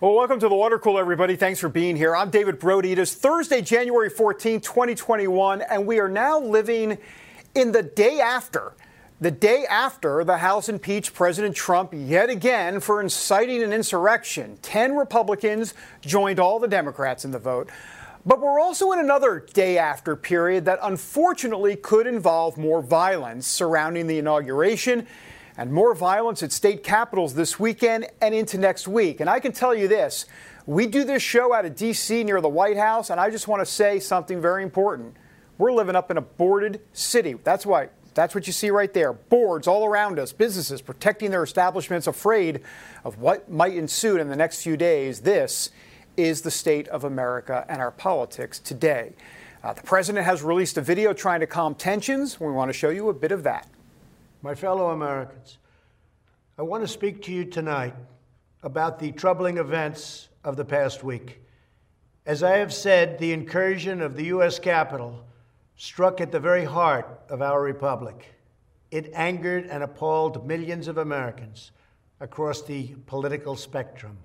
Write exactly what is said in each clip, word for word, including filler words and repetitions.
Well, welcome to the Water Cooler, everybody. Thanks for being here. I'm David Brody. It is Thursday, January fourteenth, twenty twenty-one, and we are now living in the day after. The day after the House impeached President Trump yet again for inciting an insurrection. Ten Republicans joined all the Democrats in the vote. But we're also in another day after period that unfortunately could involve more violence surrounding the inauguration and more violence at state capitals this weekend and into next week. And I can tell you this, we do this show out of D C near the White House, and I just want to say something very important. We're living up in a boarded city. That's why. That's what you see right there. Boards all around us, businesses protecting their establishments, afraid of what might ensue in the next few days. This is the state of America and our politics today. Uh, the president has released a video trying to calm tensions. We want to show you a bit of that. My fellow Americans, I want to speak to you tonight about the troubling events of the past week. As I have said, the incursion of the U S Capitol struck at the very heart of our republic. It angered and appalled millions of Americans across the political spectrum.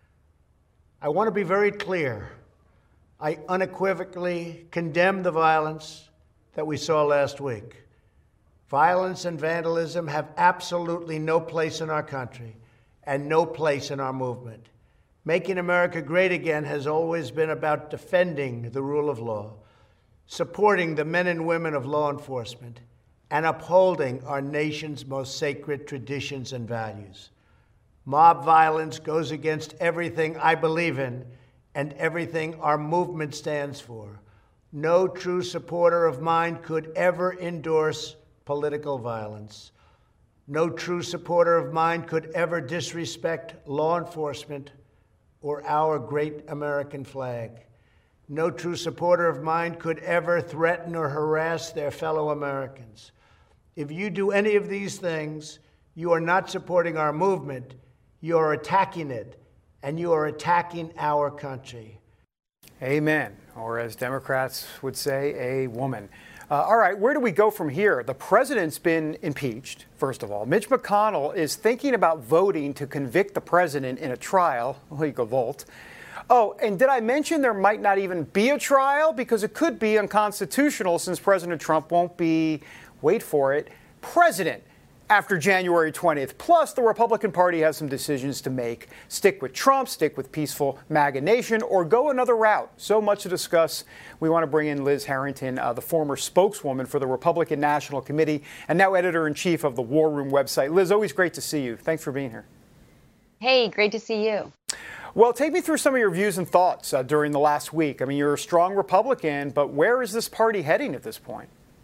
I want to be very clear. I unequivocally condemn the violence that we saw last week. Violence and vandalism have absolutely no place in our country and no place in our movement. Making America great again has always been about defending the rule of law, supporting the men and women of law enforcement, and upholding our nation's most sacred traditions and values. Mob violence goes against everything I believe in and everything our movement stands for. No true supporter of mine could ever endorse political violence. No true supporter of mine could ever disrespect law enforcement or our great American flag. No true supporter of mine could ever threaten or harass their fellow Americans. If you do any of these things, you are not supporting our movement, you are attacking it, and you are attacking our country. Amen. Or as Democrats would say, a woman. Uh, all right, where do we go from here? The president's been impeached, first of all. Mitch McConnell is thinking about voting to convict the president in a trial, legal vault. Oh, and did I mention there might not even be a trial? Because it could be unconstitutional since President Trump won't be, wait for it, president after January twentieth. Plus, the Republican Party has some decisions to make. Stick with Trump, stick with peaceful MAGA Nation, or go another route. So much to discuss. We want to bring in Liz Harrington, uh, the former spokeswoman for the Republican National Committee and now editor-in-chief of the War Room website. Liz, always great to see you. Thanks for being here. Hey, great to see you. Well, take me through some of your views and thoughts uh, during the last week. I mean, you're a strong Republican, but where is this party heading at this point?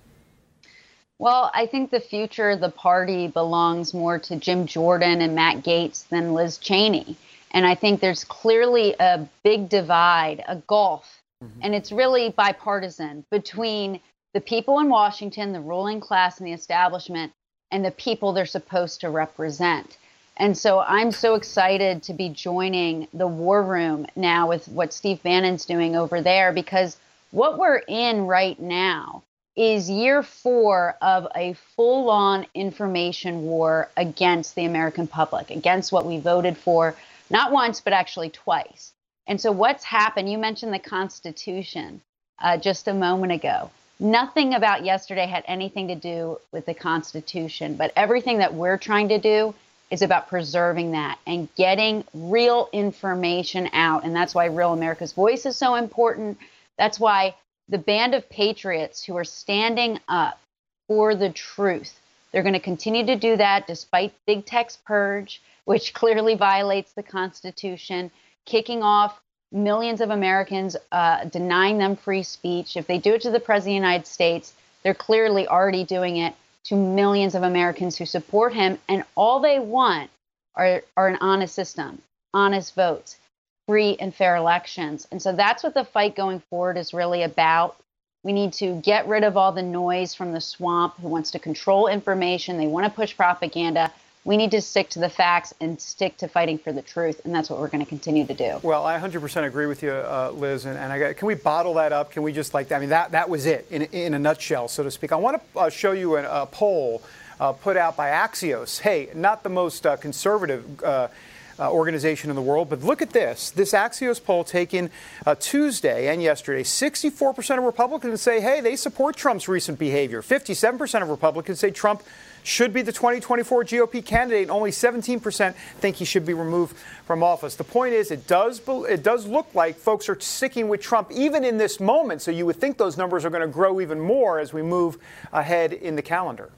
Well, I think the future of the party belongs more to Jim Jordan and Matt Gaetz than Liz Cheney. And I think there's clearly a big divide, a gulf, mm-hmm. and it's really bipartisan between the people in Washington, the ruling class and the establishment, and the people they're supposed to represent. And so I'm so excited to be joining the War Room now with what Steve Bannon's doing over there, because what we're in right now is year four of a full-on information war against the American public, against what we voted for, not once, but actually twice. And so what's happened, you mentioned the Constitution uh, just a moment ago. Nothing about yesterday had anything to do with the Constitution, but everything that we're trying to do is about preserving that and getting real information out. And that's why Real America's Voice is so important. That's why the band of patriots who are standing up for the truth, they're going to continue to do that despite big tech's purge, which clearly violates the Constitution, kicking off millions of Americans, uh, denying them free speech. If they do it to the President of the United States, they're clearly already doing it to millions of Americans who support him. And all they want are, are an honest system, honest votes, free and fair elections. And so that's what the fight going forward is really about. We need to get rid of all the noise from the swamp who wants to control information. They want to push propaganda. We need to stick to the facts and stick to fighting for the truth. And that's what we're going to continue to do. Well, I one hundred percent agree with you, uh, Liz. And, and I got, can we bottle that up? Can we just like, I mean, that, that was it in, in a nutshell, so to speak. I want to uh, show you a, a poll uh, put out by Axios. Hey, not the most uh, conservative uh, uh, organization in the world. But look at this. This Axios poll taken uh, Tuesday and yesterday. sixty-four percent of Republicans say, hey, they support Trump's recent behavior. fifty-seven percent of Republicans say Trump should be the twenty twenty-four G O P candidate, and only seventeen percent think he should be removed from office. The point is, it does it does look like folks are sticking with Trump even in this moment, so you would think those numbers are going to grow even more as we move ahead in the calendar.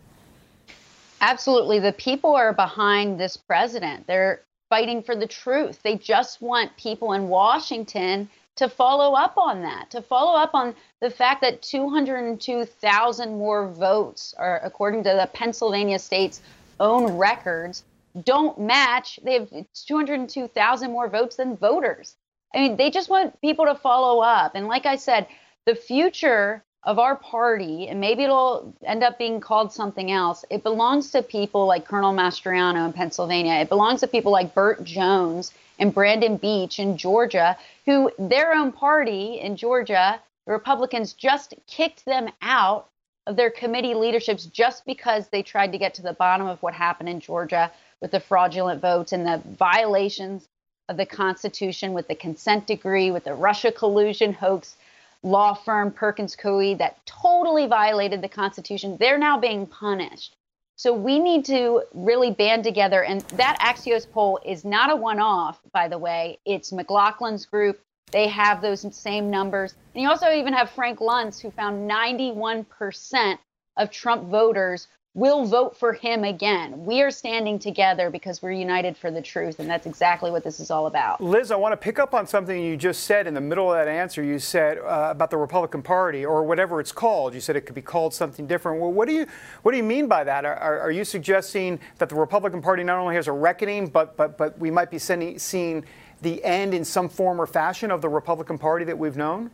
Absolutely. The people are behind this president. They're fighting for the truth. They just want people in Washington to follow up on that, to follow up on the fact that two hundred two thousand more votes, are, according to the Pennsylvania state's own records, don't match. They have two hundred two thousand more votes than voters. I mean, they just want people to follow up. And like I said, the future of our party, and maybe it'll end up being called something else, it belongs to people like Colonel Mastriano in Pennsylvania. It belongs to people like Burt Jones and Brandon Beach in Georgia, who their own party in Georgia, the Republicans, just kicked them out of their committee leaderships just because they tried to get to the bottom of what happened in Georgia with the fraudulent votes and the violations of the Constitution with the consent decree, with the Russia collusion hoax law firm Perkins Coie that totally violated the Constitution. They're now being punished. So we need to really band together. And that Axios poll is not a one-off, by the way. It's McLaughlin's group. They have those same numbers. And you also even have Frank Luntz, who found ninety-one percent of Trump voters will vote for him again. We are standing together because we're united for the truth, and that's exactly what this is all about. Liz, I want to pick up on something you just said in the middle of that answer. You said uh, about the Republican Party, or whatever it's called. You said it could be called something different. Well, what do you what do you mean by that? Are, are you suggesting that the Republican Party not only has a reckoning, but but but we might be sending, seeing the end in some form or fashion of the Republican Party that we've known?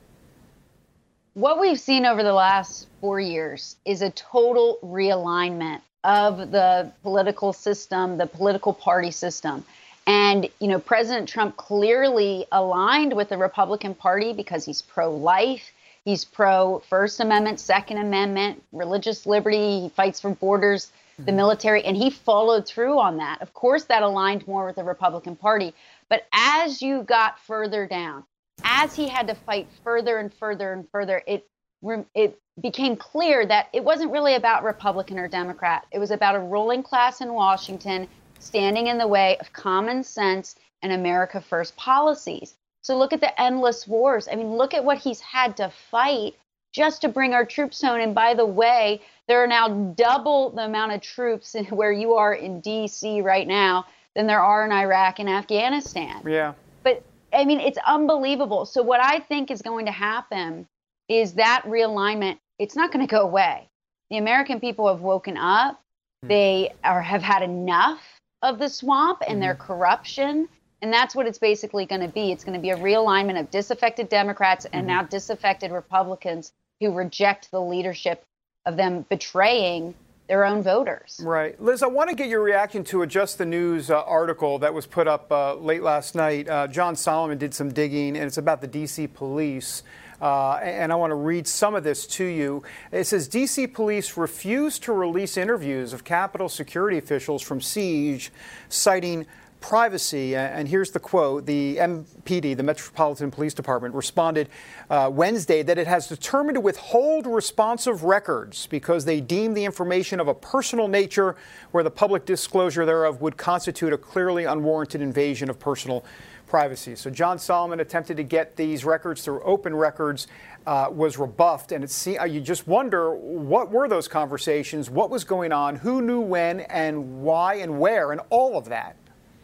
What we've seen over the last four years is a total realignment of the political system, the political party system. And, you know, President Trump clearly aligned with the Republican Party because he's pro-life, he's pro-First Amendment, Second Amendment, religious liberty, he fights for borders, the military, and he followed through on that. Of course, that aligned more with the Republican Party. But as you got further down, as he had to fight further and further and further, it it became clear that it wasn't really about Republican or Democrat. It was about a ruling class in Washington standing in the way of common sense and America First policies. So look at the endless wars. I mean, look at what he's had to fight just to bring our troops home. And by the way, there are now double the amount of troops where you are in D C right now than there are in Iraq and Afghanistan. Yeah. But I mean, it's unbelievable. So what I think is going to happen is that realignment, it's not going to go away. The American people have woken up. They are have had enough of the swamp and mm-hmm. their corruption. And that's what it's basically going to be. It's going to be a realignment of disaffected Democrats and mm-hmm. now disaffected Republicans who reject the leadership of them betraying their own voters. Right. Liz, I want to get your reaction to a Just the News uh, article that was put up uh, late last night. Uh, John Solomon did some digging, and it's about the D C police. Uh, and I want to read some of this to you. It says, D C police refused to release interviews of Capitol security officials from Siege, citing privacy. And here's the quote. The M P D, the Metropolitan Police Department, responded uh, Wednesday that it has determined to withhold responsive records because they deem the information of a personal nature where the public disclosure thereof would constitute a clearly unwarranted invasion of personal privacy. So John Solomon attempted to get these records through open records, uh, was rebuffed. And it's, you just wonder, what were those conversations? What was going on? Who knew when and why and where and all of that?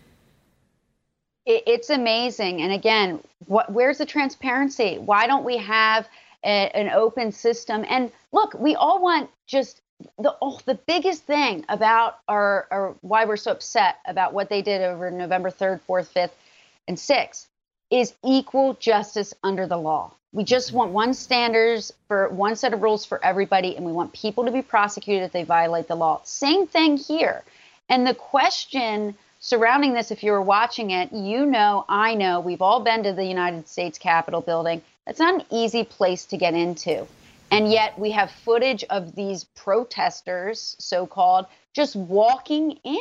It's amazing. And again, what, where's the transparency? Why don't we have a, an open system? And look, we all want just the oh, the biggest thing about our, our why we're so upset about what they did over November third, fourth, fifth, and sixth is equal justice under the law. We just want one standards for one set of rules for everybody, and we want people to be prosecuted if they violate the law. Same thing here. And the question surrounding this, if you were watching it, you know, I know, we've all been to the United States Capitol building. It's not an easy place to get into. And yet we have footage of these protesters, so-called, just walking in.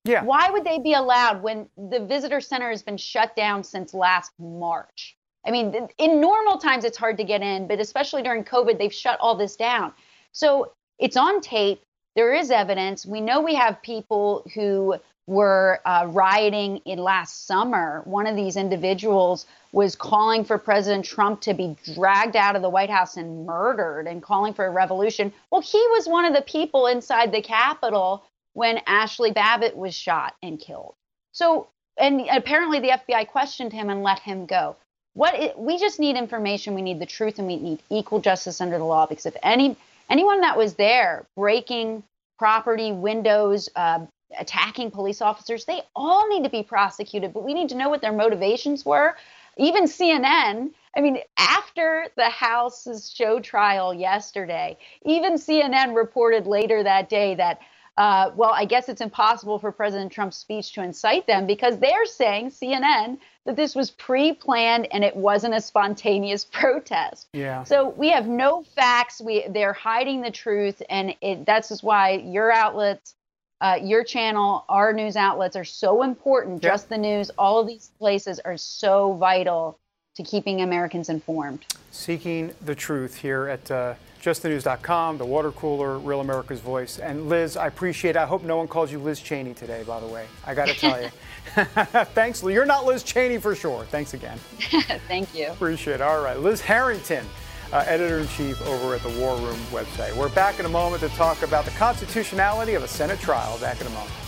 Yeah. Why would they be allowed when the visitor center has been shut down since last March? I mean, in normal times, it's hard to get in, but especially during COVID, they've shut all this down. So it's on tape. There is evidence. We know we have people who were uh, rioting in last summer. One of these individuals was calling for President Trump to be dragged out of the White House and murdered and calling for a revolution. Well, he was one of the people inside the Capitol when Ashley Babbitt was shot and killed. So, and apparently the F B I questioned him and let him go. What it, we just need information. We need the truth, and we need equal justice under the law. Because if any anyone that was there breaking property, windows, uh, attacking police officers, they all need to be prosecuted. But we need to know what their motivations were. Even C N N, I mean, after the House's show trial yesterday, even C N N reported later that day that, uh, well, I guess it's impossible for President Trump's speech to incite them because they're saying, C N N, that this was pre-planned and it wasn't a spontaneous protest. Yeah. So we have no facts. We they're hiding the truth, and it, that's just why your outlets, Uh, your channel, our news outlets are so important. Yep. Just the News, all of these places are so vital to keeping Americans informed. Seeking the truth here at uh, just the news dot com, The Water Cooler, Real America's Voice. And Liz, I appreciate it. I hope no one calls you Liz Cheney today, by the way. I got to tell you. Thanks. You're not Liz Cheney for sure. Thanks again. Thank you. Appreciate it. All right. Liz Harrington. Uh, editor-in-chief over at the War Room website. We're back in a moment to talk about the constitutionality of a Senate trial. Back in a moment.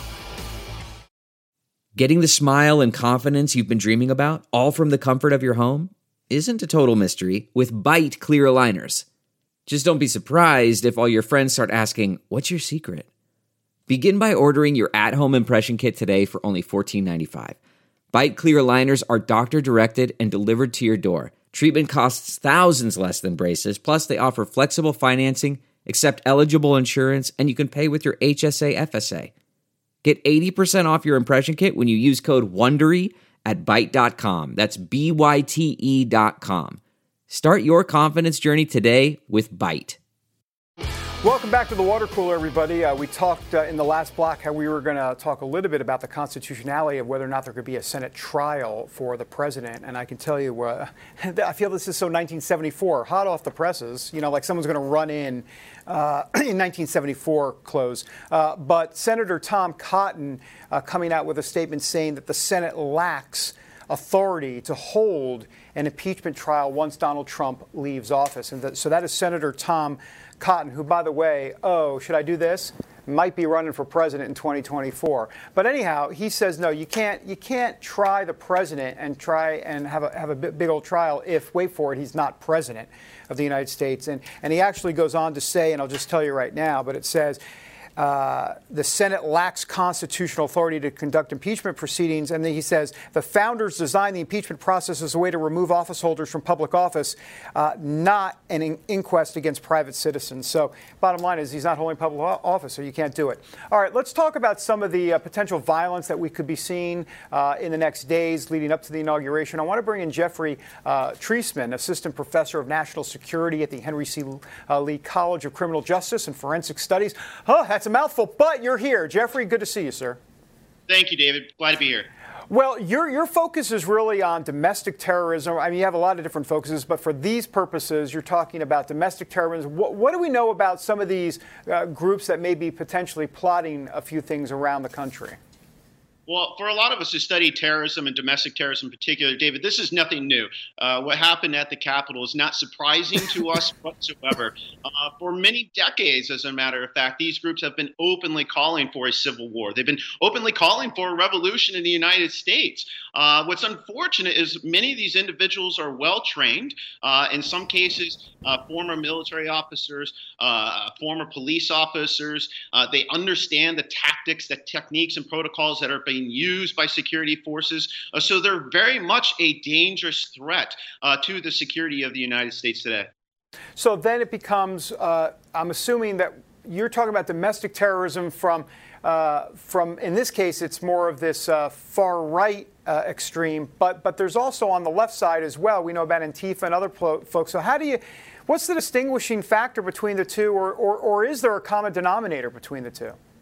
Getting the smile and confidence you've been dreaming about, all from the comfort of your home, isn't a total mystery with Byte clear aligners. Just don't be surprised if all your friends start asking, "What's your secret?" Begin by ordering your at-home impression kit today for only fourteen ninety-five. Byte clear aligners are doctor-directed and delivered to your door. Treatment costs thousands less than braces, plus they offer flexible financing, accept eligible insurance, and you can pay with your H S A F S A. Get eighty percent off your impression kit when you use code WONDERY at byte dot com. That's B Y T E dot com. Start your confidence journey today with Byte. Welcome back to the Water Cooler, everybody. Uh, we talked uh, in the last block how we were going to talk a little bit about the constitutionality of whether or not there could be a Senate trial for the president. And I can tell you, uh, I feel this is so nineteen seventy-four, hot off the presses, you know, like someone's going to run in uh, in nineteen seventy-four close. Uh, but Senator Tom Cotton uh, coming out with a statement saying that the Senate lacks authority to hold an impeachment trial once Donald Trump leaves office. And that, so that is Senator Tom Cotton, who, by the way, oh, should I do this? Might be running for president in twenty twenty-four. But anyhow, he says, no, you can't you can't try the president and try and have a have a big old trial if, wait for it, he's not president of the United States. And, and he actually goes on to say, and I'll just tell you right now, but it says, Uh, the Senate lacks constitutional authority to conduct impeachment proceedings. And then he says the founders designed the impeachment process as a way to remove office holders from public office, uh, not an in- inquest against private citizens. So bottom line is he's not holding public office, so you can't do it. All right, let's talk about some of the uh, potential violence that we could be seeing uh, in the next days leading up to the inauguration. I want to bring in Jeffrey uh, Treisman, assistant professor of national security at the Henry C. Uh, Lee College of Criminal Justice and Forensic Studies. Oh, that's a mouthful, but you're here. Jeffrey, good to see you, sir. Thank you, David. Glad to be here. Well, your your focus is really on domestic terrorism. I mean, you have a lot of different focuses, but for these purposes, you're talking about domestic terrorism. What, what do we know about some of these uh, groups that may be potentially plotting a few things around the country? Well, for a lot of us who study terrorism and domestic terrorism in particular, David, this is nothing new. Uh, what happened at the Capitol is not surprising to us whatsoever. Uh, for many decades, as a matter of fact, these groups have been openly calling for a civil war. They've been openly calling for a revolution in the United States. Uh, what's unfortunate is many of these individuals are well trained. Uh, in some cases, uh, former military officers, uh, former police officers. Uh, they understand the tactics, the techniques, and protocols that are being used by security forces. Uh, so they're very much a dangerous threat uh, to the security of the United States today. So then it becomes, uh, I'm assuming that you're talking about domestic terrorism from, uh, from in this case, it's more of this uh, far right uh, extreme, but but there's also on the left side as well. We know about Antifa and other plo- folks. So how do you, what's the distinguishing factor between the two, or, or, or is there a common denominator between the two?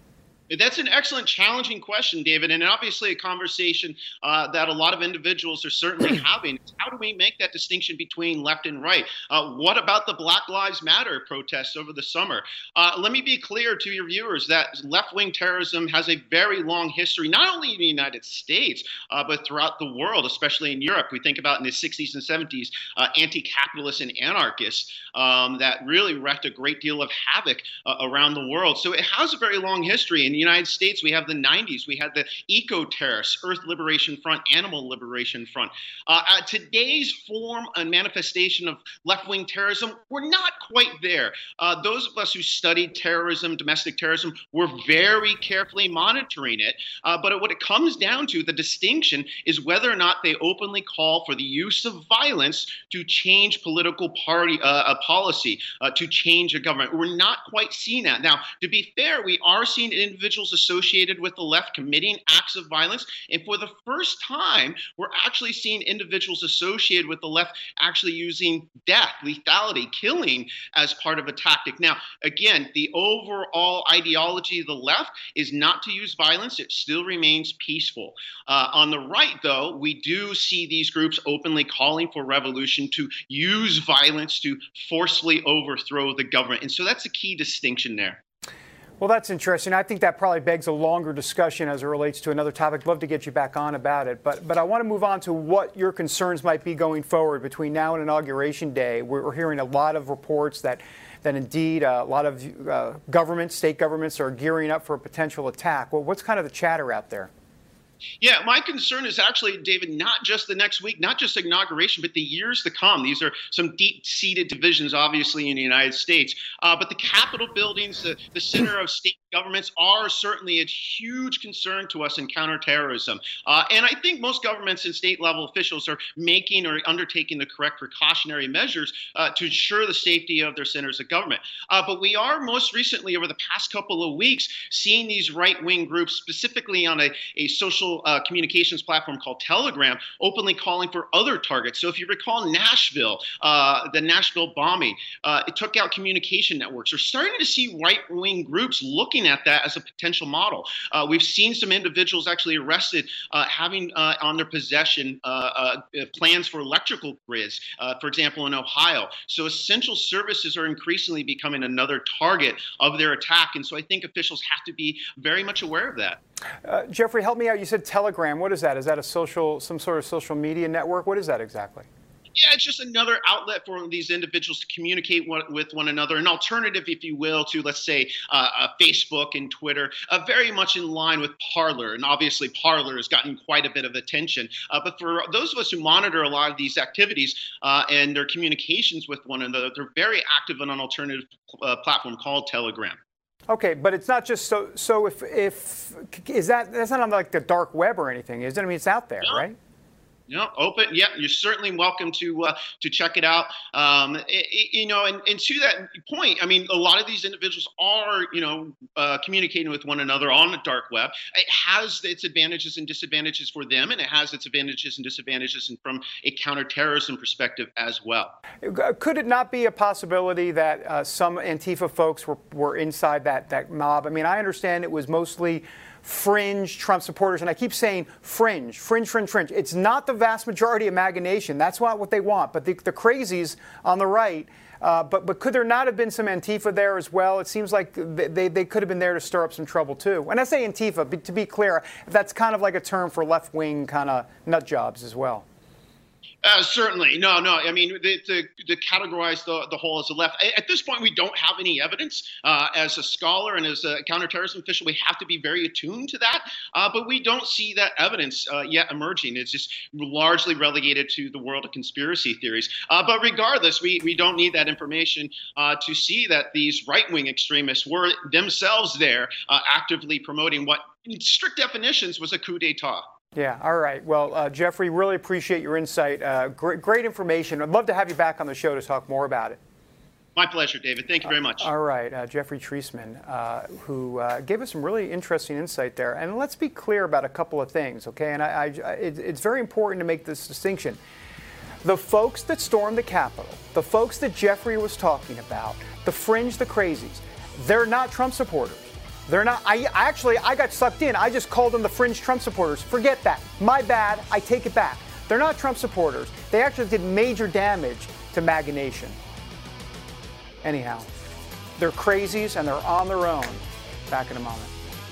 That's an excellent, challenging question, David, and obviously a conversation uh, that a lot of individuals are certainly having. How do we make that distinction between left and right? Uh, what about the Black Lives Matter protests over the summer? Uh, let me be clear to your viewers that left-wing terrorism has a very long history, not only in the United States, uh, but throughout the world, especially in Europe. We think about in the sixties and seventies, uh, anti-capitalists and anarchists um, that really wreaked a great deal of havoc uh, around the world. So it has a very long history. In the United States, we have the nineties. We had the eco-terrorists, Earth Liberation Front, Animal Liberation Front. Uh, uh, today's form and manifestation of left-wing terrorism, we're not quite there. Uh, those of us who studied terrorism, domestic terrorism, were very carefully monitoring it. Uh, but what it comes down to, the distinction, is whether or not they openly call for the use of violence to change political party uh, a policy, uh, to change a government. We're not quite seeing that. Now, to be fair, we are seeing individuals associated with the left committing acts of violence. And for the first time, we're actually seeing individuals associated with the left actually using death, lethality, killing as part of a tactic. Now, again, the overall ideology of the left is not to use violence. It still remains peaceful. Uh, on the right, though, we do see these groups openly calling for revolution, to use violence to forcefully overthrow the government. And so that's a key distinction there. Well, that's interesting. I think that probably begs a longer discussion as it relates to another topic. I'd love to get you back on about it. But but I want to move on to what your concerns might be going forward between now and Inauguration Day. We're, we're hearing a lot of reports that, that indeed uh, a lot of uh, governments, state governments, are gearing up for a potential attack. Well, what's kind of the chatter out there? Yeah, my concern is actually, David, not just the next week, not just inauguration, but the years to come. These are some deep-seated divisions, obviously, in the United States. Uh, but the Capitol buildings, the, the center of state governments, are certainly a huge concern to us in counterterrorism. Uh, and I think most governments and state-level officials are making or undertaking the correct precautionary measures uh, to ensure the safety of their centers of government. Uh, but we are most recently, over the past couple of weeks, seeing these right-wing groups, specifically on a, a social Uh, communications platform called Telegram, openly calling for other targets. So if you recall Nashville, uh, the Nashville bombing, uh, it took out communication networks. We're starting to see right-wing groups looking at that as a potential model. Uh, we've seen some individuals actually arrested uh, having uh, on their possession uh, uh, plans for electrical grids, uh, for example, in Ohio. So essential services are increasingly becoming another target of their attack. And so I think officials have to be very much aware of that. Uh, Jeffrey, help me out. You said Telegram. What is that? Is that a social, some sort of social media network? What is that exactly? Yeah, it's just another outlet for these individuals to communicate one, with one another, an alternative, if you will, to, let's say, uh, uh, Facebook and Twitter, uh, very much in line with Parler. And obviously, Parler has gotten quite a bit of attention. Uh, but for those of us who monitor a lot of these activities uh, and their communications with one another, they're very active on an alternative uh, platform called Telegram. Okay, but it's not just so. So if if is that that's not on like the dark web or anything, is it? I mean, it's out there, no. right? No, open. Yeah, you're certainly welcome to uh, to check it out. Um, it, you know, and, and to that point, I mean, a lot of these individuals are, you know, uh, communicating with one another on the dark web. It has its advantages and disadvantages for them, and it has its advantages and disadvantages from a counterterrorism perspective as well. Could it not be a possibility that uh, some Antifa folks were, were inside that that mob? I mean, I understand it was mostly fringe Trump supporters, and I keep saying fringe, fringe, fringe, fringe. It's not the vast majority of MAGA Nation. That's not what they want. But the, the crazies on the right, uh, but but could there not have been some Antifa there as well? It seems like they, they could have been there to stir up some trouble, too. When I say Antifa, to be clear, that's kind of like a term for left-wing kind of nut jobs as well. Uh, certainly. No, no. I mean, to, to, to categorize the, the whole as a left, at this point, we don't have any evidence. Uh, as a scholar and as a counterterrorism official, we have to be very attuned to that. Uh, but we don't see that evidence uh, yet emerging. It's just largely relegated to the world of conspiracy theories. Uh, but regardless, we, we don't need that information uh, to see that these right-wing extremists were themselves there uh, actively promoting what, in strict definitions, was a coup d'etat. Yeah. All right. Well, uh, Jeffrey, really appreciate your insight. Uh, great, great information. I'd love to have you back on the show to talk more about it. My pleasure, David. Thank you very much. Uh, all right. Uh, Jeffrey Treisman, uh, who uh, gave us some really interesting insight there. And let's be clear about a couple of things, okay? And I, I, it, it's very important to make this distinction. The folks that stormed the Capitol, the folks that Jeffrey was talking about, the fringe, the crazies, they're not Trump supporters. They're not. I actually, I got sucked in. I just called them the fringe Trump supporters. Forget that. My bad. I take it back. They're not Trump supporters. They actually did major damage to MAGA Nation. Anyhow, they're crazies and they're on their own. Back in a moment.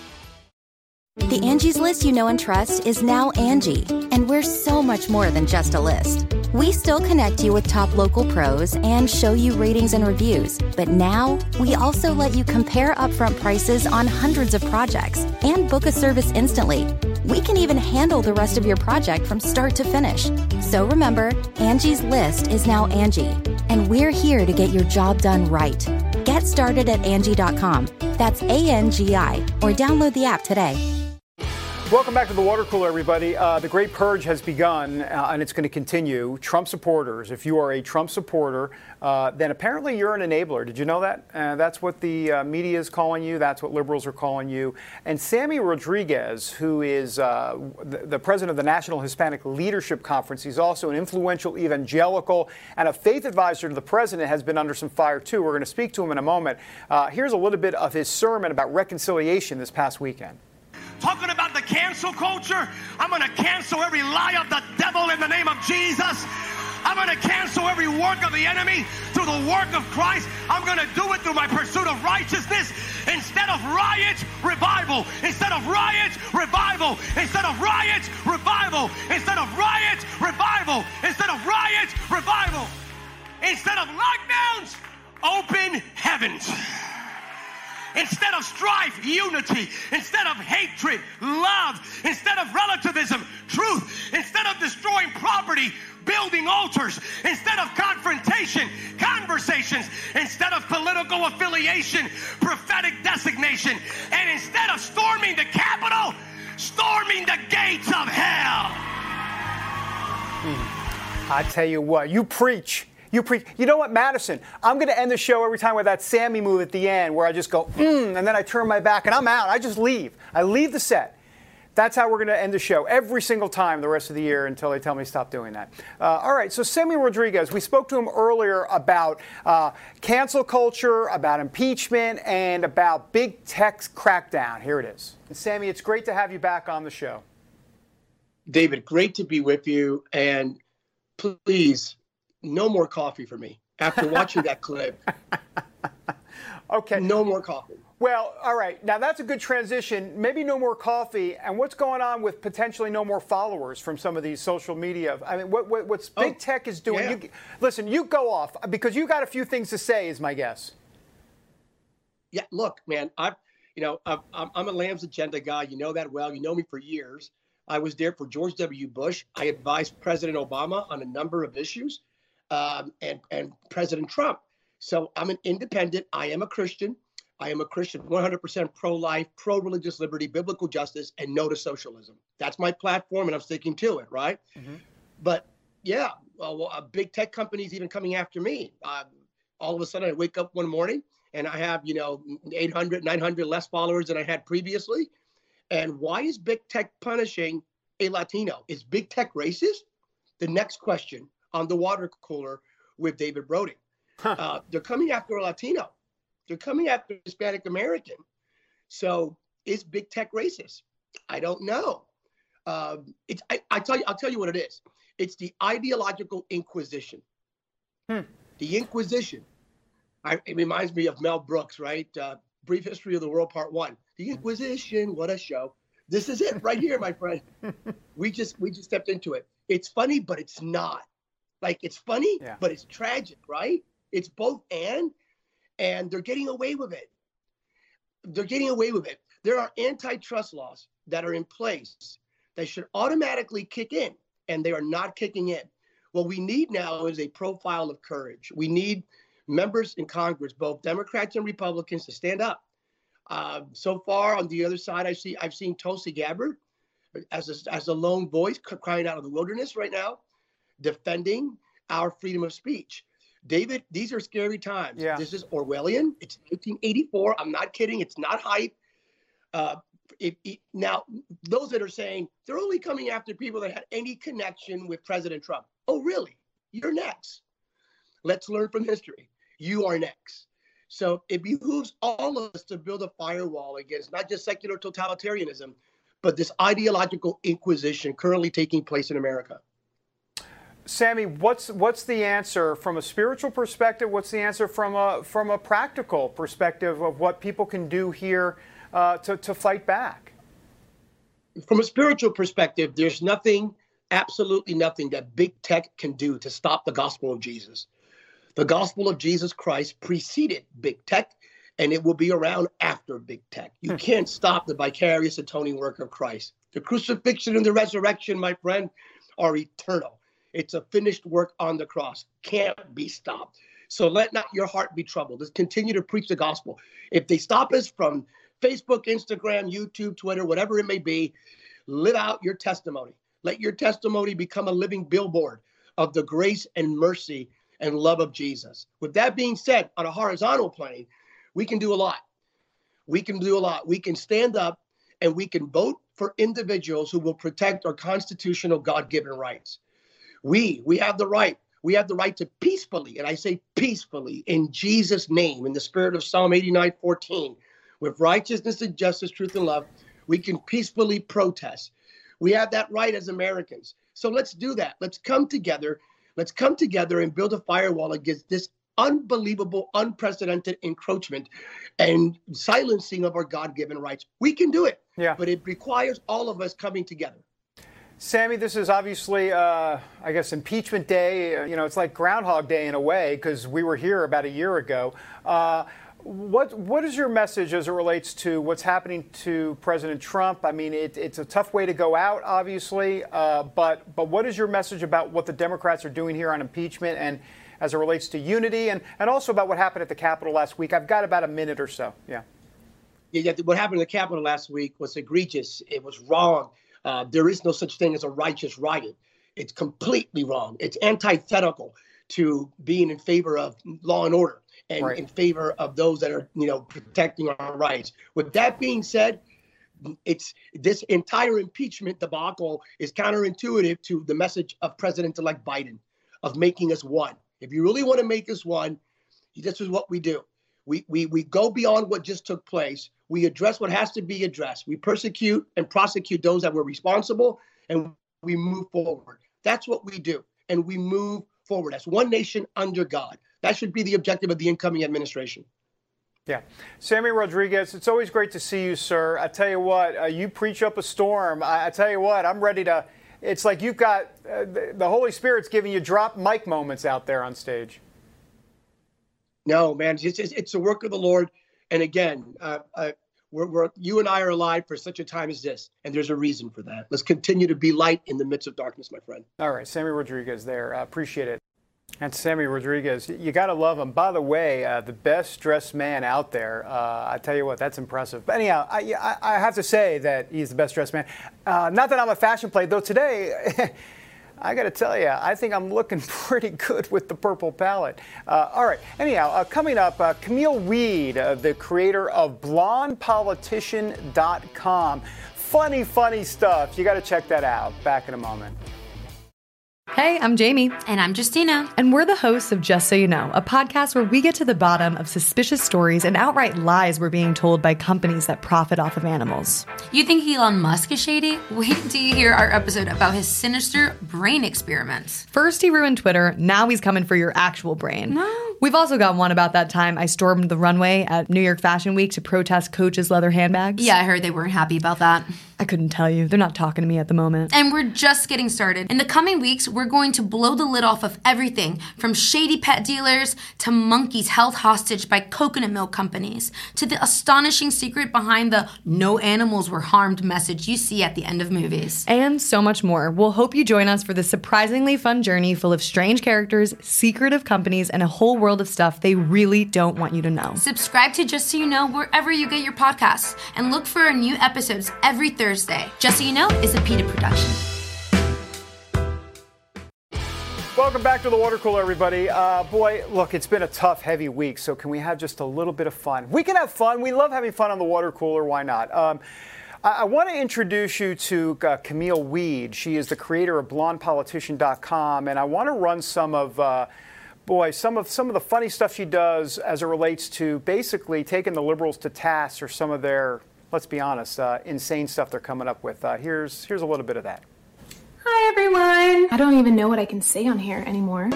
The Angie's List you know and trust is now Angie, and we're so much more than just a list. We still connect you with top local pros and show you ratings and reviews, but now we also let you compare upfront prices on hundreds of projects and book a service instantly. We can even handle the rest of your project from start to finish. So remember, Angie's List is now Angie, and we're here to get your job done right. Get started at Angie dot com. That's A N G I, or download the app today. Welcome back to the water cooler, everybody. Uh, the Great Purge has begun, uh, and it's going to continue. Trump supporters, if you are a Trump supporter, uh, then apparently you're an enabler. Did you know that? Uh, that's what the uh, media is calling you. That's what liberals are calling you. And Sammy Rodriguez, who is uh, the, the president of the National Hispanic Leadership Conference, he's also an influential evangelical and a faith advisor to the president, has been under some fire, too. We're going to speak to him in a moment. Uh, here's a little bit of his sermon about reconciliation this past weekend. Talking about the cancel culture, I'm going to cancel every lie of the devil in the name of Jesus. I'm going to cancel every work of the enemy through the work of Christ. I'm going to do it through my pursuit of righteousness. Instead of riots, revival. Instead of riots, revival. Instead of riots, revival. Instead of riots, revival. Instead of riots, revival. Instead of lockdowns, open heavens. Instead of strife, unity. Instead of hatred, love. Instead of relativism, truth. Instead of destroying property, building altars. Instead of confrontation, conversations. Instead of political affiliation, prophetic designation. And instead of storming the Capitol, storming the gates of hell. Hmm. I tell you what, you preach. You pre- You know what, Madison? I'm going to end the show every time with that Sammy move at the end where I just go, mm, and then I turn my back and I'm out. I just leave. I leave the set. That's how we're going to end the show every single time the rest of the year until they tell me stop doing that. Uh, all right, so Sammy Rodriguez, we spoke to him earlier about uh, cancel culture, about impeachment, and about big tech's crackdown. Here it is. And Sammy, it's great to have you back on the show. David, great to be with you. And please, no more coffee for me after watching that clip. Okay. No more coffee. Well, all right. Now, that's a good transition. Maybe no more coffee. And what's going on with potentially no more followers from some of these social media? I mean, what, what what's big oh, tech is doing? Yeah. You, listen, you go off because you got a few things to say, is my guess. Yeah, look, man, I've, you know, I'm, I'm a Lamb's Agenda guy. You know that well. You know me for years. I was there for George W. Bush. I advised President Obama on a number of issues. Um, and, and President Trump. So I'm an independent. I am a Christian. I am a Christian, one hundred percent pro-life, pro-religious liberty, biblical justice, and no to socialism. That's my platform, and I'm sticking to it, right? Mm-hmm. But yeah, well, uh, big tech companies even coming after me. Uh, all of a sudden, I wake up one morning, and I have, you know, eight hundred, nine hundred less followers than I had previously. And why is big tech punishing a Latino? Is big tech racist? The next question on the water cooler with David Brody. Huh. Uh, they're coming after a Latino. They're coming after Hispanic American. So is big tech racist? I don't know. Um, it's I, I tell you, I'll tell you what it is. It's the ideological inquisition. Hmm. The Inquisition. I, it reminds me of Mel Brooks, right? Uh, Brief History of the World, Part One. The Inquisition. What a show! This is it right here, my friend. we just we just stepped into it. It's funny, but it's not. Like, it's funny, yeah. but it's tragic, right? It's both and, and they're getting away with it. They're getting away with it. There are antitrust laws that are in place that should automatically kick in, and they are not kicking in. What we need now is a profile of courage. We need members in Congress, both Democrats and Republicans, to stand up. Uh, so far, on the other side, I see I've seen Tulsi Gabbard as a, as a lone voice crying out of the wilderness right now, defending our freedom of speech. David, these are scary times. Yeah. This is Orwellian. It's nineteen eighty-four. I'm not kidding. It's not hype. Uh, it, it, now, those that are saying they're only coming after people that had any connection with President Trump. Oh, really? You're next. Let's learn from history. You are next. So it behooves all of us to build a firewall against not just secular totalitarianism, but this ideological inquisition currently taking place in America. Sammy, what's what's the answer from a spiritual perspective? What's the answer from a from a practical perspective of what people can do here uh, to to fight back? From a spiritual perspective, there's nothing, absolutely nothing that big tech can do to stop the gospel of Jesus. The gospel of Jesus Christ preceded big tech, and it will be around after big tech. You can't stop the vicarious atoning work of Christ. The crucifixion and the resurrection, my friend, are eternal. It's a finished work on the cross. Can't be stopped. So let not your heart be troubled. Let's continue to preach the gospel. If they stop us from Facebook, Instagram, YouTube, Twitter, whatever it may be, live out your testimony. Let your testimony become a living billboard of the grace and mercy and love of Jesus. With that being said, on a horizontal plane, we can do a lot. We can do a lot. We can stand up and we can vote for individuals who will protect our constitutional God-given rights. We, we have the right. We have the right to peacefully, and I say peacefully, in Jesus' name, in the spirit of Psalm eighty-nine fourteen, with righteousness and justice, truth and love, we can peacefully protest. We have that right as Americans. So let's do that. Let's come together. Let's come together and build a firewall against this unbelievable, unprecedented encroachment and silencing of our God-given rights. We can do it, yeah. But it requires all of us coming together. Sammy, this is obviously, uh, I guess, impeachment day. You know, it's like Groundhog Day in a way, because we were here about a year ago. Uh, what What is your message as it relates to what's happening to President Trump? I mean, it, it's a tough way to go out, obviously, uh, but but what is your message about what the Democrats are doing here on impeachment and as it relates to unity and, and also about what happened at the Capitol last week? I've got about a minute or so. Yeah. Yeah, what happened at the Capitol last week was egregious. It was wrong. Uh, there is no such thing as a righteous riot. It's completely wrong. It's antithetical to being in favor of law and order and right. in favor of those that are, you know, protecting our rights. With that being said, it's this entire impeachment debacle is counterintuitive to the message of President-elect Biden of making us one. If you really want to make us one, this is what we do. We, we, we go beyond what just took place. We address what has to be addressed. We persecute and prosecute those that were responsible, and we move forward. That's what we do, and we move forward as one nation under God. That should be the objective of the incoming administration. Yeah. Sammy Rodriguez, it's always great to see you, sir. I tell you what, uh, you preach up a storm. I, I tell you what, I'm ready to – it's like you've got uh, – the, the Holy Spirit's giving you drop mic moments out there on stage. No, man, it's, it's, it's the work of the Lord. And again, uh, uh, we're, we're, you and I are alive for such a time as this, and there's a reason for that. Let's continue to be light in the midst of darkness, my friend. All right, Sammy Rodriguez there. I uh, appreciate it. And Sammy Rodriguez, you got to love him. By the way, uh, the best dressed man out there. Uh, I tell you what, that's impressive. But anyhow, I, I, I have to say that he's the best dressed man. Uh, not that I'm a fashion play, though today, I got to tell you, I think I'm looking pretty good with the purple palette. Uh, all right. Anyhow, uh, coming up, uh, Camille Weed, uh, the creator of blonde politician dot com. Funny, funny stuff. You got to check that out. Back in a moment. Hey, I'm Jamie. And I'm Justina. And we're the hosts of Just So You Know, a podcast where we get to the bottom of suspicious stories and outright lies we're being told by companies that profit off of animals. You think Elon Musk is shady? Wait till you hear our episode about his sinister brain experiments. First he ruined Twitter, now he's coming for your actual brain. No. We've also got one about that time I stormed the runway at New York Fashion Week to protest Coach's leather handbags. Yeah, I heard they weren't happy about that. I couldn't tell you. They're not talking to me at the moment. And we're just getting started. In the coming weeks, we're going to blow the lid off of everything from shady pet dealers to monkeys held hostage by coconut milk companies to the astonishing secret behind the no animals were harmed message you see at the end of movies. And so much more. We'll hope you join us for this surprisingly fun journey full of strange characters, secretive companies, and a whole world of stuff they really don't want you to know. Subscribe to Just So You Know wherever you get your podcasts and look for our new episodes every Thursday. Just So You Know is a PETA production. Welcome back to the Water Cooler, everybody. Uh, boy, look, it's been a tough, heavy week, so can we have just a little bit of fun? We can have fun. We love having fun on the Water Cooler. Why not? Um, I, I want to introduce you to uh, Camille Weed. She is the creator of blonde politician dot com, and I want to run some of uh, boy, some of some of the funny stuff she does as it relates to basically taking the liberals to task or some of their, let's be honest, uh, insane stuff they're coming up with. Uh, here's here's a little bit of that. Hi, everyone. I don't even know what I can say on here anymore.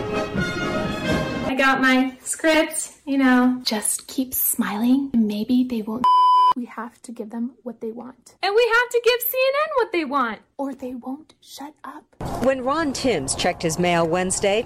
I got my script, you know. Just keep smiling and maybe they won't. We have to give them what they want. And we have to give C N N what they want, or they won't shut up. When Ron Timms checked his mail Wednesday,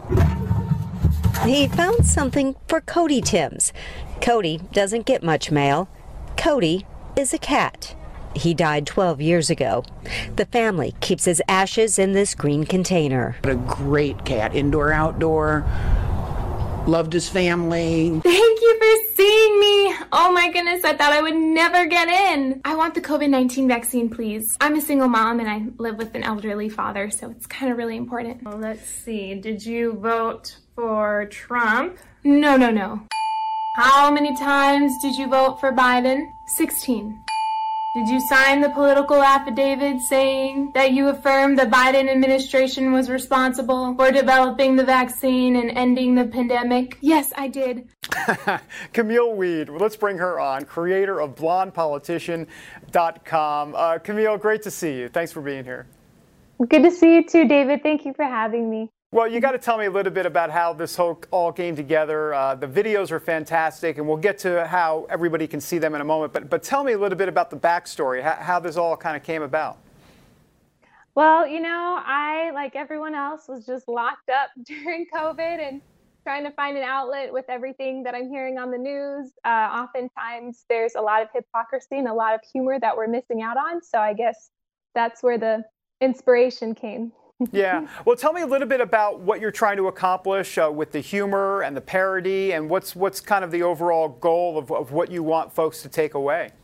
he found something for Cody Timms. Cody doesn't get much mail. Cody is a cat. He died twelve years ago. The family keeps his ashes in this green container. What a great cat, indoor, outdoor. Loved his family. Thank you for seeing me. Oh my goodness, I thought I would never get in. I want the COVID nineteen vaccine, please. I'm a single mom and I live with an elderly father, so it's kind of really important. Well, let's see. Did you vote for Trump? No, no, no. How many times did you vote for Biden? sixteen. Did you sign the political affidavit saying that you affirmed the Biden administration was responsible for developing the vaccine and ending the pandemic? Yes, I did. Camille Weed, let's bring her on, creator of blonde politician dot com. Uh, Camille, great to see you. Thanks for being here. Good to see you too, David. Thank you for having me. Well, you got to tell me a little bit about how this whole all came together. Uh, the videos are fantastic, and we'll get to how everybody can see them in a moment. But but tell me a little bit about the backstory, how, how this all kind of came about. Well, you know, I, like everyone else, was just locked up during COVID and trying to find an outlet with everything that I'm hearing on the news. Uh, oftentimes, there's a lot of hypocrisy and a lot of humor that we're missing out on. So I guess that's where the inspiration came. Yeah. Well, tell me a little bit about what you're trying to accomplish uh, with the humor and the parody, and what's what's kind of the overall goal of, of what you want folks to take away.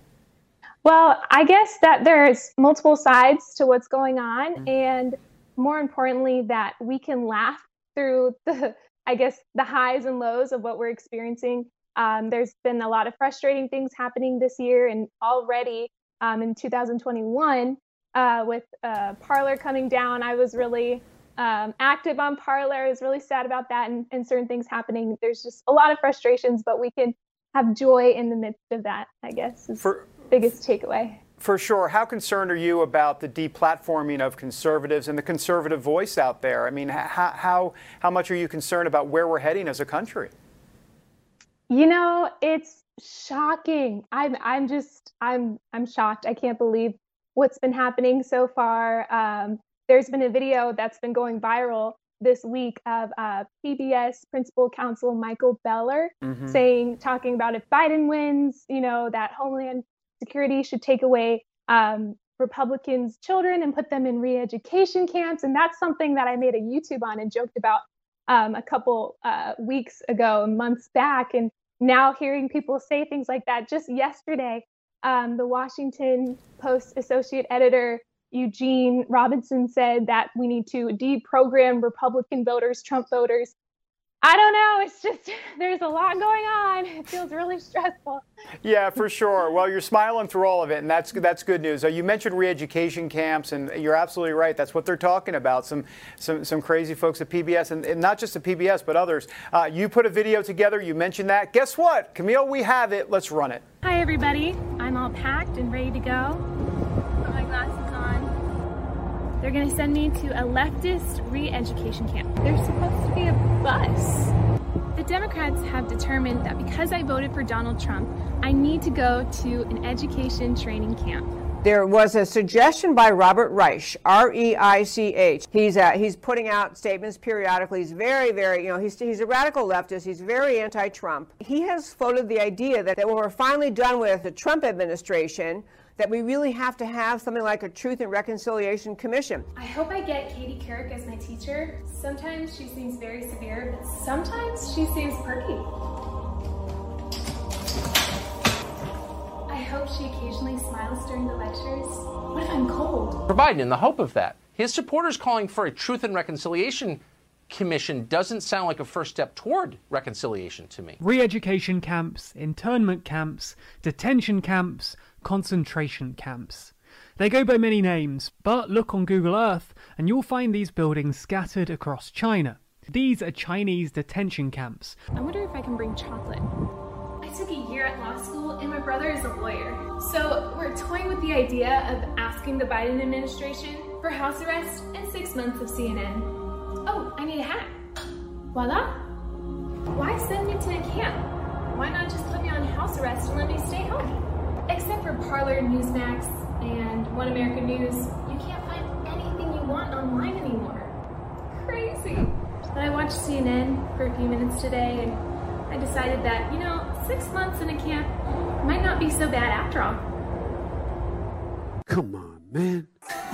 Well, I guess that there's multiple sides to what's going on, mm-hmm. and more importantly, that we can laugh through the, I guess, the highs and lows of what we're experiencing. Um, there's been a lot of frustrating things happening this year, and already um, in two thousand twenty-one, Uh, with uh, Parler coming down, I was really um, active on Parler. I was really sad about that, and, and certain things happening. There's just a lot of frustrations, but we can have joy in the midst of that, I guess, is the biggest takeaway. For sure. How concerned are you about the deplatforming of conservatives and the conservative voice out there? I mean, how how how much are you concerned about where we're heading as a country? You know, it's shocking. I'm I'm just I'm I'm shocked. I can't believe what's been happening so far. Um, there's been a video that's been going viral this week of uh, P B S principal counsel Michael Beller mm-hmm. saying, talking about if Biden wins, you know, that Homeland Security should take away um, Republicans' children and put them in re-education camps. And that's something that I made a YouTube on and joked about um, a couple uh, weeks ago, months back. And now hearing people say things like that, just yesterday, Um, the Washington Post associate editor, Eugene Robinson, said that we need to deprogram Republican voters, Trump voters. I don't know. It's just, there's a lot going on. It feels really stressful. Yeah, for sure. Well, you're smiling through all of it, and that's that's good news. Uh, you mentioned re-education camps, and you're absolutely right. That's what they're talking about. Some some some crazy folks at P B S, and, and not just at P B S, but others. Uh, you put a video together. You mentioned that. Guess what, Camille? We have it. Let's run it. Hi, everybody. I'm all packed and ready to go. Put my glasses on. They're going to send me to a leftist re-education camp. There's supposed to be a bus. The Democrats have determined that because I voted for Donald Trump, I need to go to an education training camp. There was a suggestion by Robert Reich, R E I C H. He's uh, he's putting out statements periodically. He's very, very, you know, he's he's a radical leftist. He's very anti-Trump. He has floated the idea that, that when we're finally done with the Trump administration, that we really have to have something like a Truth and Reconciliation Commission. I hope I get Katie Couric as my teacher. Sometimes she seems very severe, but sometimes she seems perky. I hope she occasionally smiles during the lectures. What if I'm cold? For Biden, in the hope of that, his supporters calling for a Truth and Reconciliation Commission doesn't sound like a first step toward reconciliation to me. Re-education camps, internment camps, detention camps, concentration camps. They go by many names, but look on Google Earth and you'll find these buildings scattered across China. These are Chinese detention camps. I wonder if I can bring chocolate. I took a year at law school and my brother is a lawyer. So we're toying with the idea of asking the Biden administration for house arrest and six months of C N N. Oh, I need a hat. Voila. Why send me to a camp? Why not just put me on house arrest and let me stay home? Except for Parler, Newsmax, and One American News, you can't find anything you want online anymore. Crazy. But I watched C N N for a few minutes today and I decided that, you know, six months in a camp might not be so bad after all. Come on, man.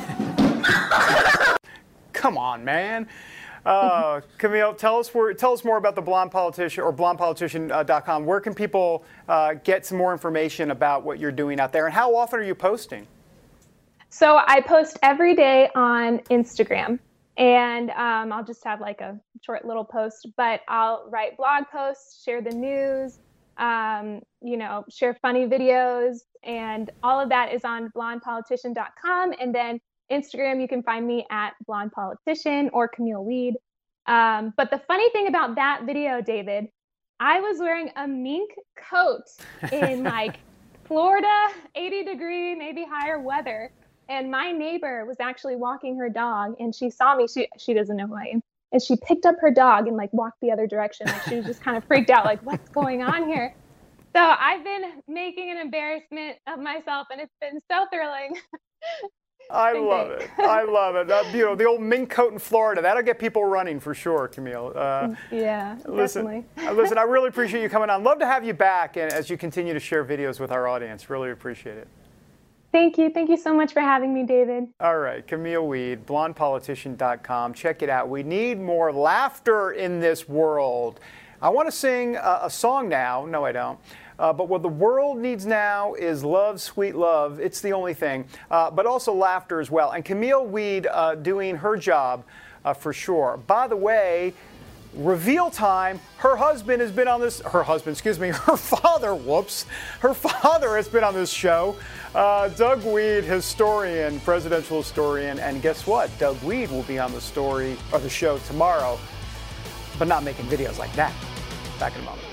Come on, man. Uh, Camille, tell us where, tell us more about the Blonde Politician or blonde politician dot com. Where can people uh, get some more information about what you're doing out there, and how often are you posting? So I post every day on Instagram, and um, I'll just have like a short little post, but I'll write blog posts, share the news, um, you know, share funny videos, and all of that is on blonde politician dot com. And then Instagram, you can find me at Blonde Politician or Camille Weed. Um, but the funny thing about that video, David, I was wearing a mink coat in like Florida, eighty degree, maybe higher weather. And my neighbor was actually walking her dog and she saw me. She she doesn't know who I am. And she picked up her dog and like walked the other direction. Like she was just kind of freaked out, like, what's going on here? So I've been making an embarrassment of myself and it's been so thrilling. I love it. I love it. Uh, you know, the old mink coat in Florida, that'll get people running for sure, Camille. Uh, yeah, listen, definitely. uh, listen, I really appreciate you coming on. Love to have you back and as you continue to share videos with our audience. Really appreciate it. Thank you. Thank you so much for having me, David. All right, Camille Weed, blonde politician dot com. Check it out. We need more laughter in this world. I want to sing a, a song now. No, I don't. Uh, but what the world needs now is love, sweet love. It's the only thing. Uh, but also laughter as well. And Camille Weed uh, doing her job uh, for sure. By the way, reveal time. Her husband has been on this. Her husband, excuse me. Her father. Whoops. Her father has been on this show. Uh, Doug Weed, historian, presidential historian, and guess what? Doug Weed will be on the story or the show tomorrow, but not making videos like that. Back in a moment.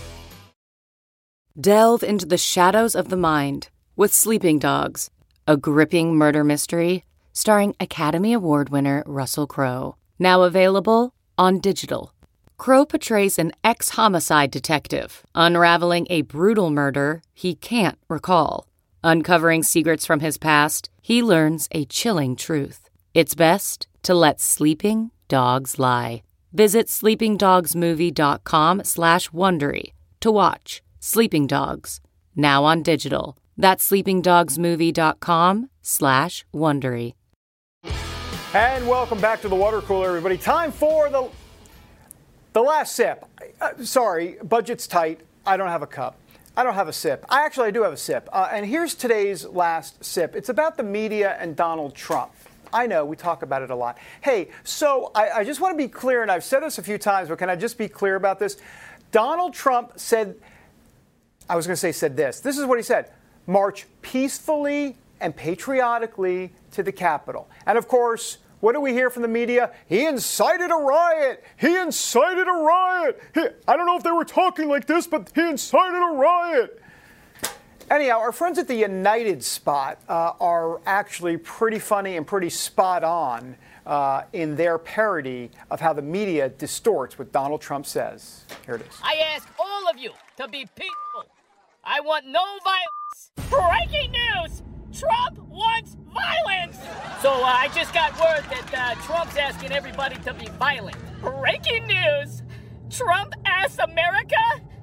Delve into the shadows of the mind with Sleeping Dogs, a gripping murder mystery starring Academy Award winner Russell Crowe. Now available on digital. Crowe portrays an ex-homicide detective unraveling a brutal murder he can't recall. Uncovering secrets from his past, he learns a chilling truth. It's best to let sleeping dogs lie. Visit sleeping dogs movie dot com slash Wondery to watch Sleeping Dogs, now on digital. That's sleeping dogs movie dot com slash Wondery. And welcome back to the water cooler, everybody. Time for the the last sip. Uh, sorry, budget's tight. I don't have a cup. I don't have a sip. I actually I do have a sip. Uh, and here's today's last sip. It's about the media and Donald Trump. I know, we talk about it a lot. Hey, so I, I just want to be clear, and I've said this a few times, but can I just be clear about this? Donald Trump said, I was going to say said this. This is what he said. March peacefully and patriotically to the Capitol. And of course, what do we hear from the media? He incited a riot. He incited a riot. He, I don't know if they were talking like this, but he incited a riot. Anyhow, our friends at the United Spot uh, are actually pretty funny and pretty spot on uh, in their parody of how the media distorts what Donald Trump says. Here it is. I ask all of you to be peaceful. I want no violence. Breaking news! Trump wants violence! So uh, I just got word that uh, Trump's asking everybody to be violent. Breaking news! Trump asks America?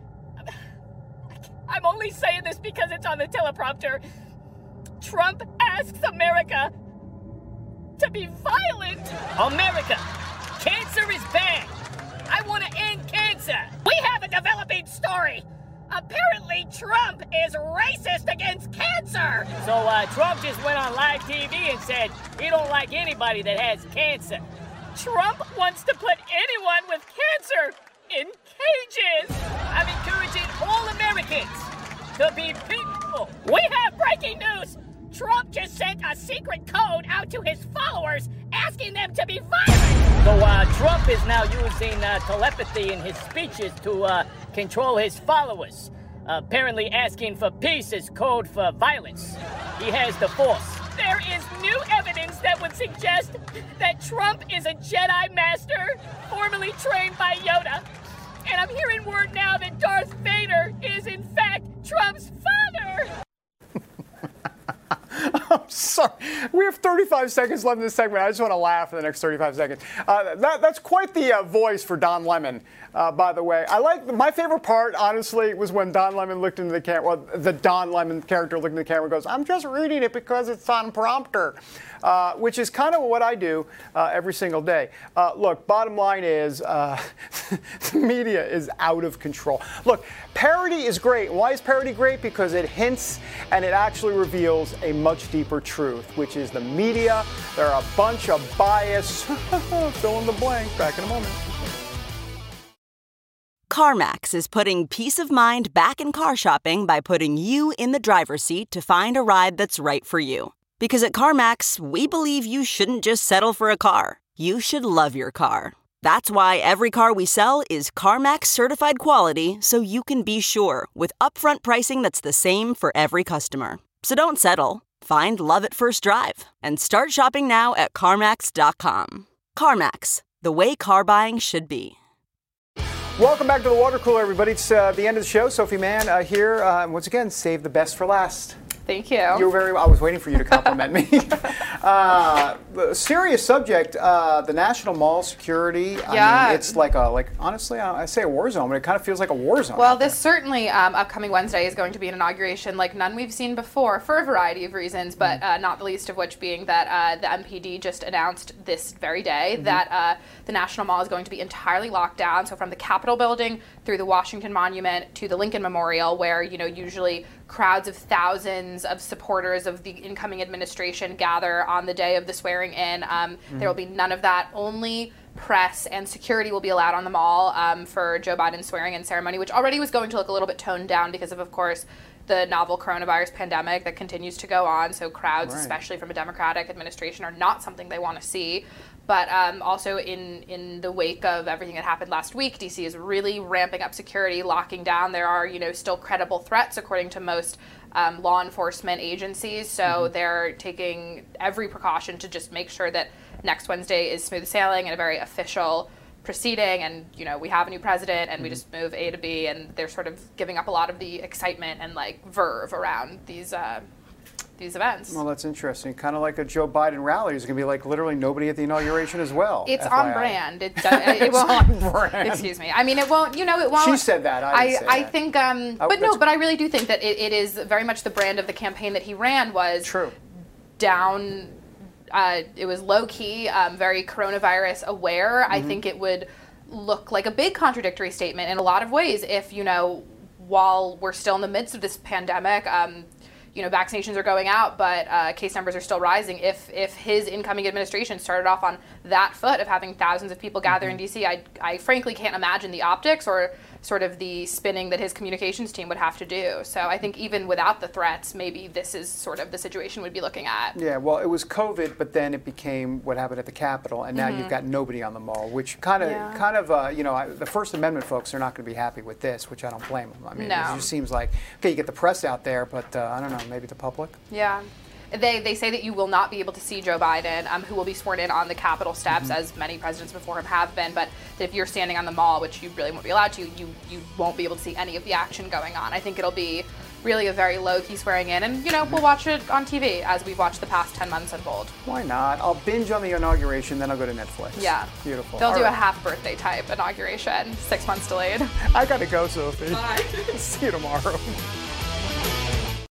I'm only saying this because it's on the teleprompter. Trump asks America to be violent. America, cancer is bad. I want to end cancer. We have a developing story. Apparently, Trump is racist against cancer. So uh, Trump just went on live T V and said he don't like anybody that has cancer. Trump wants to put anyone with cancer in cages. I'm encouraging all Americans to be peaceful. We have breaking news. Trump just sent a secret code out to his followers asking them to be violent. So uh, Trump is now using uh, telepathy in his speeches to uh, control his followers. Uh, apparently asking for peace is code for violence. He has the force. There is new evidence that would suggest that Trump is a Jedi Master, formerly trained by Yoda. And I'm hearing word now that Darth Vader is, in fact, Trump's father. I'm sorry. We have thirty-five seconds left in this segment. I just want to laugh for the next thirty-five seconds. Uh, that, that's quite the uh, voice for Don Lemon, uh, by the way. I like my favorite part, honestly, was when Don Lemon looked into the camera. Well, the Don Lemon character looked into the camera and goes, "I'm just reading it because it's on prompter," uh, which is kind of what I do uh, every single day. Uh, look, bottom line is uh, the media is out of control. Look, parody is great. Why is parody great? Because it hints and it actually reveals a much deeper truth, which is the media. They're a bunch of bias. Fill in the blank. Back in a moment. CarMax is putting peace of mind back in car shopping by putting you in the driver's seat to find a ride that's right for you. Because at CarMax, we believe you shouldn't just settle for a car. You should love your car. That's why every car we sell is CarMax certified quality, so you can be sure with upfront pricing that's the same for every customer. So don't settle. Find love at first drive and start shopping now at CarMax dot com. CarMax, the way car buying should be. Welcome back to the water cooler, everybody. It's uh, the end of the show. Sophie Mann uh, here. Uh, once again, save the best for last. Thank you. You were very. I was waiting for you to compliment me. uh, serious subject. Uh, the National Mall security. Yeah. I mean, it's like a like. Honestly, I, I say a war zone, but it kind of feels like a war zone. Well, this certainly um, upcoming Wednesday is going to be an inauguration like none we've seen before for a variety of reasons, but uh, not the least of which being that uh, the M P D just announced this very day mm-hmm. that uh, the National Mall is going to be entirely locked down. So from the Capitol building through the Washington Monument to the Lincoln Memorial, where you know usually crowds of thousands of supporters of the incoming administration gather on the day of the swearing in. Um, mm-hmm. There will be none of that. Only press and security will be allowed on the mall um, for Joe Biden's swearing in ceremony, which already was going to look a little bit toned down because of, of course, the novel coronavirus pandemic that continues to go on. So crowds, right. especially from a Democratic administration, are not something they want to see. But um, also in, in the wake of everything that happened last week, D C is really ramping up security, locking down. There are, you know, still credible threats according to most um, law enforcement agencies. So mm-hmm. they're taking every precaution to just make sure that next Wednesday is smooth sailing and a very official proceeding. And, you know, we have a new president and mm-hmm. we just move A to B, and they're sort of giving up a lot of the excitement and like verve around these uh, these events. Well, that's interesting. Kind of like a Joe Biden rally. There's going to be like literally nobody at the inauguration as well. It's F Y I. on brand. It, does, it it's won't. on brand. Excuse me. I mean, it won't. You know, it won't. She said that. I, I, didn't say I that. think. Um, I, but no. But I really do think that it, it is very much the brand of the campaign that he ran was true. Down. Uh, it was low key, um, very coronavirus aware. Mm-hmm. I think it would look like a big contradictory statement in a lot of ways if, you know, while we're still in the midst of this pandemic, um, you know, vaccinations are going out, but uh, case numbers are still rising. If if his incoming administration started off on that foot of having thousands of people gather mm-hmm. in D C, I, I frankly can't imagine the optics or sort of the spinning that his communications team would have to do. So I think even without the threats, maybe this is sort of the situation we'd be looking at. Yeah, well, it was COVID, but then it became what happened at the Capitol, and now mm-hmm. you've got nobody on the mall, which kind of, yeah. kind of, uh, you know, I, the First Amendment folks are not going to be happy with this, which I don't blame them. I mean, no. it just seems like, okay, you get the press out there, but uh, I don't know, maybe the public? Yeah. They they say that you will not be able to see Joe Biden, um, who will be sworn in on the Capitol steps, mm-hmm. as many presidents before him have been, but that if you're standing on the mall, which you really won't be allowed to, you, you won't be able to see any of the action going on. I think it'll be really a very low-key swearing in, and, you know, we'll watch it on T V as we've watched the past ten months unfold. Why not? I'll binge on the inauguration, then I'll go to Netflix. Yeah. Beautiful. They'll All do right. a half-birthday type inauguration, six months delayed. I gotta go, Sophie. Bye. See you tomorrow.